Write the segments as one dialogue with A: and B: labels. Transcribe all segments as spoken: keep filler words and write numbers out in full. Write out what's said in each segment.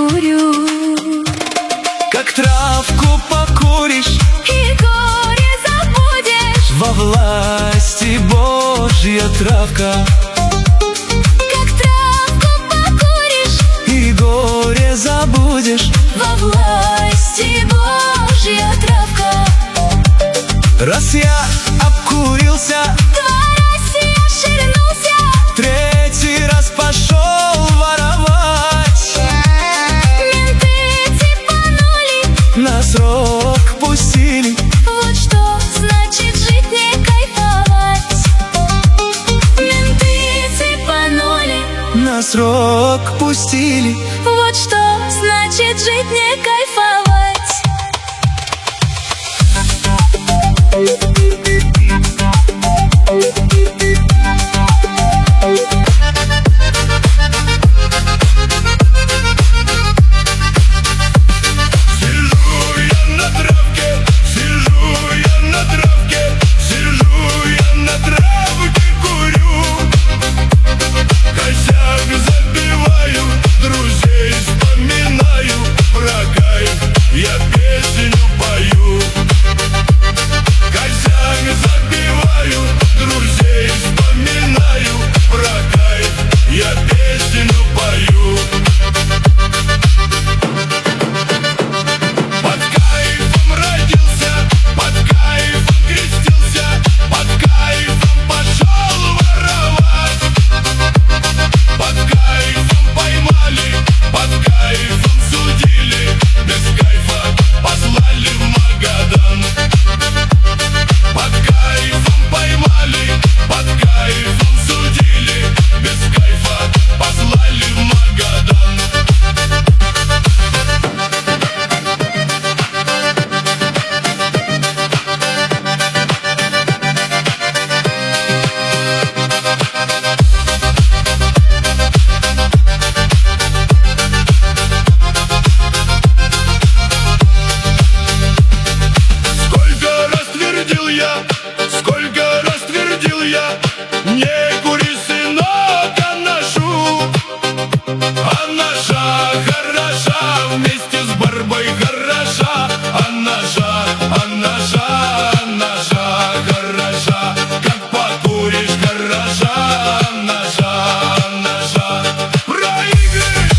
A: курю.
B: Как травку покуришь
A: И горе забудешь.
B: во власти Божья травка.
A: Как травку покуришь
B: И горе забудешь
A: во власти Божья травка.
B: Раз я обкурился,
A: Два раза я ширнулся,
B: третий раз пошел воровать.
A: менты цепанули,
B: На срок пустили.
A: вот что значит жить не кайфовать. Менты цепанули,
B: На срок пустили.
A: вот что значит жить не кайфовать.
C: Сколько раз твердил я: не кури, сынок, а ношу. А наша хороша, вместе с барбой хороша. А наша, а наша, а наша хороша. Как покуришь, хороша. А наша, а наша проигрыш.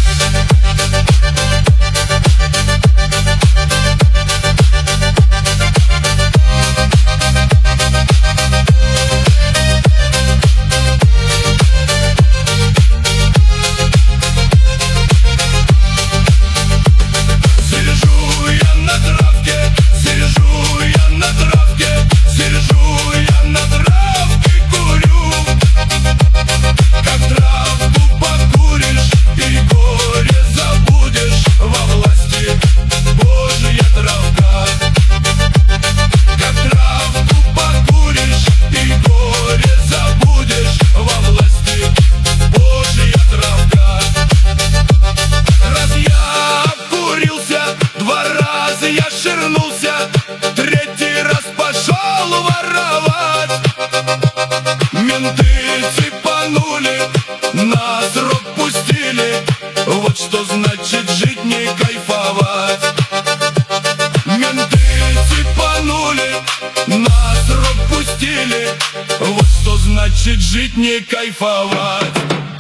C: Я ширнулся, третий раз пошел воровать. Менты цепанули, на срок пустили. Вот что значит жить не кайфовать. Менты цепанули, на срок пустили. Вот что значит жить не кайфовать.